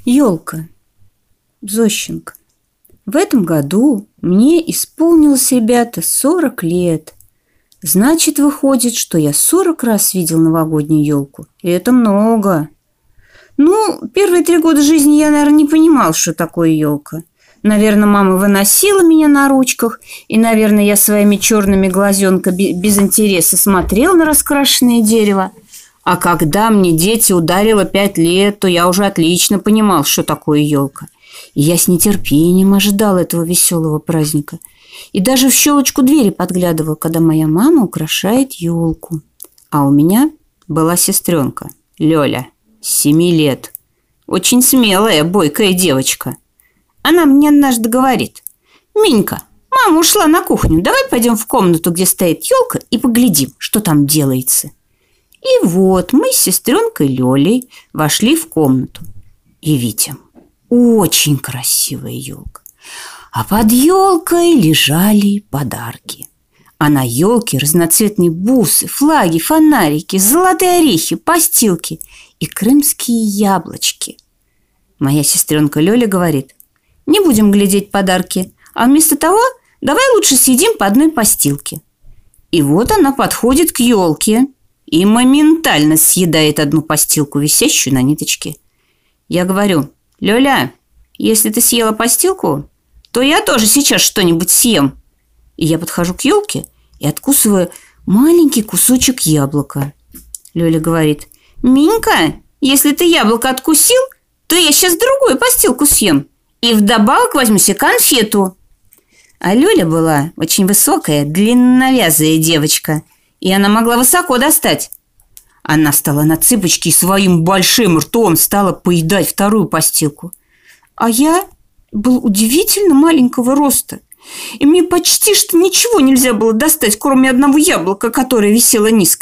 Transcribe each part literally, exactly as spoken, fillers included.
Ёлка. Зощенко. В этом году мне исполнилось, ребята, сорок лет. Значит, выходит, что я сорок раз видел новогоднюю елку. И это много. Ну, первые три года жизни я, наверное, не понимал, что такое елка. Наверное, мама выносила меня на ручках, и, наверное, я своими черными глазенками без интереса смотрел на раскрашенное дерево. А когда мне дети ударило пять лет, то я уже отлично понимал, что такое елка. И я с нетерпением ожидал этого веселого праздника. И даже в щелочку двери подглядывал, когда моя мама украшает елку. А у меня была сестренка, Лёля, семи лет. Очень смелая, бойкая девочка. Она мне однажды говорит: «Минька, мама ушла на кухню, давай пойдем в комнату, где стоит елка, и поглядим, что там делается». И вот мы с сестренкой Лёлей вошли в комнату и видим: очень красивая елка. А под елкой лежали подарки. А на елке разноцветные бусы, флаги, фонарики, золотые орехи, постилки и крымские яблочки. Моя сестренка Лёля говорит: «Не будем глядеть подарки, а вместо того давай лучше съедим по одной постилке». И вот она подходит к елке и моментально съедает одну постилку, висящую на ниточке. Я говорю: «Лёля, если ты съела постилку, то я тоже сейчас что-нибудь съем». И я подхожу к елке и откусываю маленький кусочек яблока. Лёля говорит: «Минька, если ты яблоко откусил, то я сейчас другую постилку съем. И вдобавок возьму себе конфету». А Лёля была очень высокая, длинновязая девочка, и она могла высоко достать. Она встала на цыпочки и своим большим ртом стала поедать вторую постилку. А я был удивительно маленького роста, и мне почти что ничего нельзя было достать, кроме одного яблока, которое висело низко.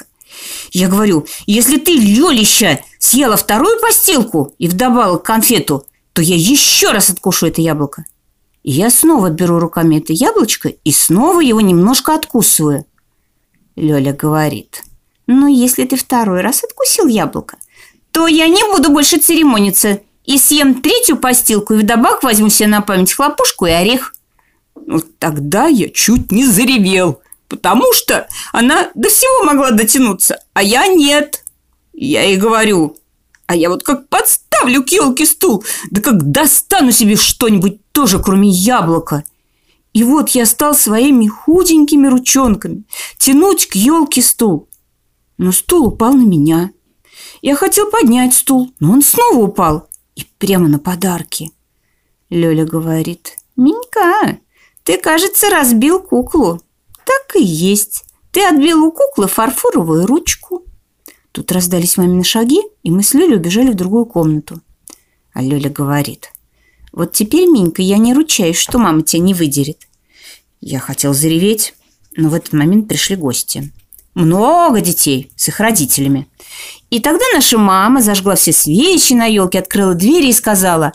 Я говорю: «Если ты, Лёлища, съела вторую постилку и вдобавок конфету, то я еще раз откушу это яблоко». И я снова беру руками это яблочко и снова его немножко откусываю. Лёля говорит: «Ну, если ты второй раз откусил яблоко, то я не буду больше церемониться и съем третью постилку, и вдобавок возьму себе на память хлопушку и орех». Вот тогда я чуть не заревел, потому что она до всего могла дотянуться, а я нет. Я ей говорю: «А я вот как подставлю к елке стул, да как достану себе что-нибудь тоже, кроме яблока». И вот я стал своими худенькими ручонками тянуть к елке стул. Но стул упал на меня. Я хотел поднять стул, но он снова упал. И прямо на подарки. Лёля говорит: «Минька, ты, кажется, разбил куклу». Так и есть. Ты отбил у куклы фарфоровую ручку. Тут раздались мамины шаги, и мы с Лёлей убежали в другую комнату. А Лёля говорит: «Вот теперь, Минька, я не ручаюсь, что мама тебя не выдерет». Я хотел зареветь, но в этот момент пришли гости. Много детей с их родителями. И тогда наша мама зажгла все свечи на елке, открыла двери и сказала: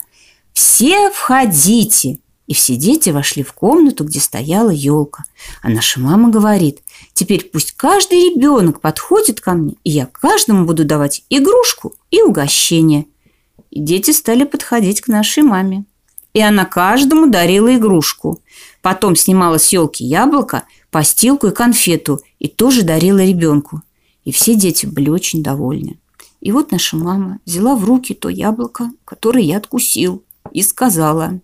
«Все входите». И все дети вошли в комнату, где стояла елка. А наша мама говорит: «Теперь пусть каждый ребенок подходит ко мне, и я каждому буду давать игрушку и угощение». И дети стали подходить к нашей маме. И она каждому дарила игрушку. Потом снимала с елки яблоко, постилку и конфету и тоже дарила ребенку. И все дети были очень довольны. И вот наша мама взяла в руки то яблоко, которое я откусил, и сказала: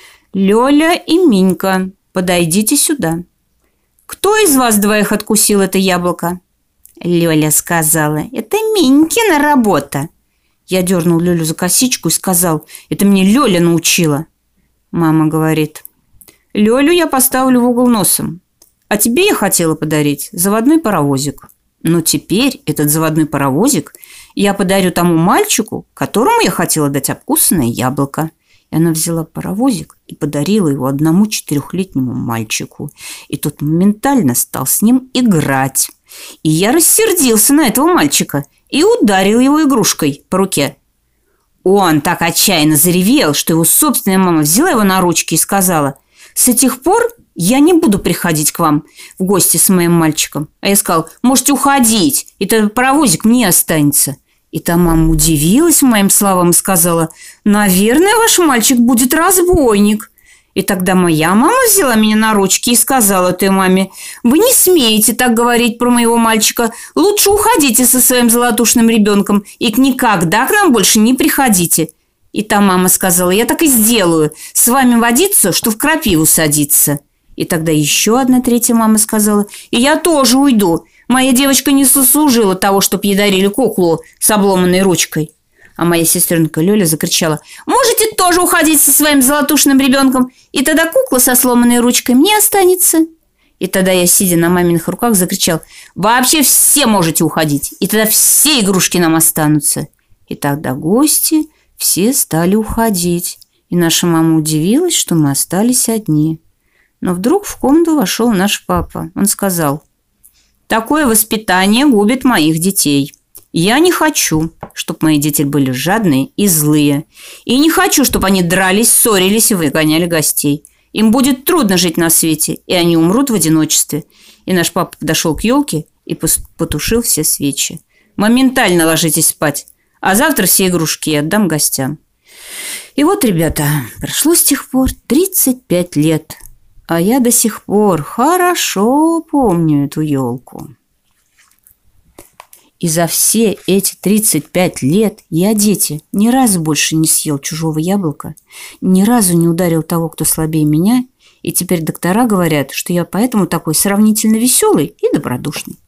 «Лёля и Минька, подойдите сюда. Кто из вас двоих откусил это яблоко?» Лёля сказала: «Это Минькина работа». Я дернул Лёлю за косичку и сказал: «Это мне Лёля научила». Мама говорит: «Лёлю я поставлю в угол носом, а тебе я хотела подарить заводной паровозик. Но теперь этот заводной паровозик я подарю тому мальчику, которому я хотела дать обкусанное яблоко». И она взяла паровозик и подарила его одному четырехлетнему мальчику. И тот моментально стал с ним играть. И я рассердился на этого мальчика и ударил его игрушкой по руке. Он так отчаянно заревел, что его собственная мама взяла его на ручки и сказала: «С этих пор я не буду приходить к вам в гости с моим мальчиком». А я сказал: «Можете уходить, и этот паровозик мне останется». И та мама удивилась моим словам и сказала: «Наверное, ваш мальчик будет разбойник». И тогда моя мама взяла меня на ручки и сказала той маме: «Вы не смеете так говорить про моего мальчика. Лучше уходите со своим золотушным ребенком и никогда к нам больше не приходите». И та мама сказала: «Я так и сделаю. С вами водиться, что в крапиву садиться». И тогда еще одна третья мама сказала: «И я тоже уйду. Моя девочка не заслужила того, чтоб ей дарили куклу с обломанной ручкой». А моя сестренка Лёля закричала: «Можете тоже уходить со своим золотушным ребенком, и тогда кукла со сломанной ручкой мне останется». И тогда я, сидя на маминых руках, закричал: «Вообще все можете уходить, и тогда все игрушки нам останутся». И тогда гости все стали уходить, и наша мама удивилась, что мы остались одни. Но вдруг в комнату вошел наш папа. Он сказал: «Такое воспитание губит моих детей. Я не хочу, чтобы мои дети были жадные и злые. И не хочу, чтобы они дрались, ссорились и выгоняли гостей. Им будет трудно жить на свете, и они умрут в одиночестве». И наш папа подошел к елке и потушил все свечи. «Моментально ложитесь спать, а завтра все игрушки я отдам гостям». И вот, ребята, прошло с тех пор тридцать пять лет, а я до сих пор хорошо помню эту елку. И за все эти тридцать пять лет я, дети, ни разу больше не съел чужого яблока, ни разу не ударил того, кто слабее меня, и теперь доктора говорят, что я поэтому такой сравнительно веселый и добродушный.